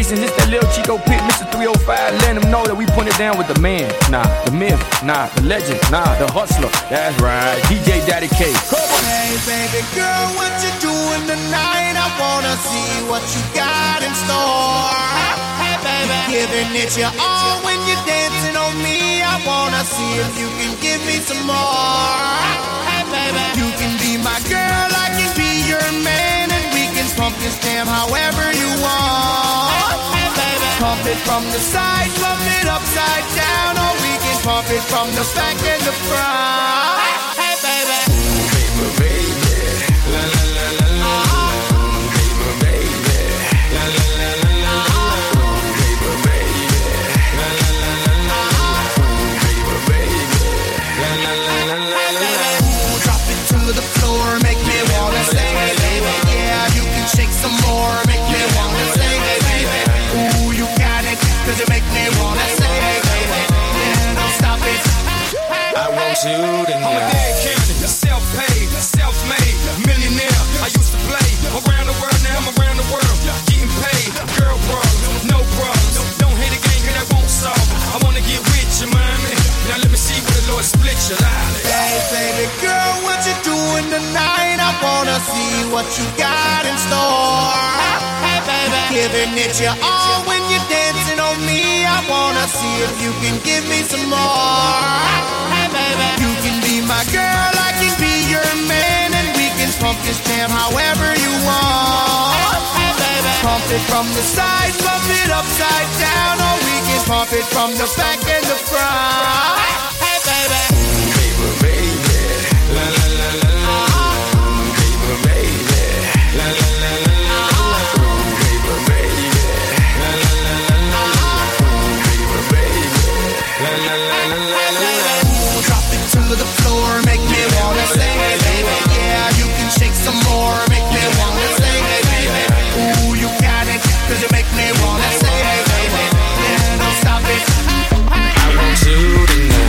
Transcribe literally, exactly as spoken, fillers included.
Jason, this that little Chico Pit, Mister three oh five, letting them know that we put it down with the man. Nah, the myth, nah, the legend, nah, the hustler. That's right, D J Daddy K. Hey, baby girl, what you doing tonight? I wanna see what you got in store. Hey, baby, giving it your all when you're dancing on me. I wanna see if you can give me some more. Hey, baby, you can be my girl, I can be your man, and we can pump this jam however you want. Hey, baby, pump it from the side, pump it upside down, or we can pump it from the back and the front. Hey, baby. Shake some more, make me wanna say, hey, baby. Ooh, you got it, cause you make me wanna say, hey, baby. Yeah, don't stop it. I want you tonight. I'm a dead king, self-paid, self-made, millionaire. I used to play around the world, now I'm around the world, getting paid. Girl problems, no problems. Don't hate a game, cause that won't solve it. I wanna get with you, mommy. Now let me see where the Lord split your life. Hey, baby girl, what you doing tonight? I wanna see what you got in store. Hey, baby, giving it your all when you're dancing on me. I wanna see if you can give me some more. Hey, baby, you can be my girl, I can be your man, and we can pump this jam however you want. Hey, baby, pump it from the side, pump it upside down, or we can pump it from the back and the front.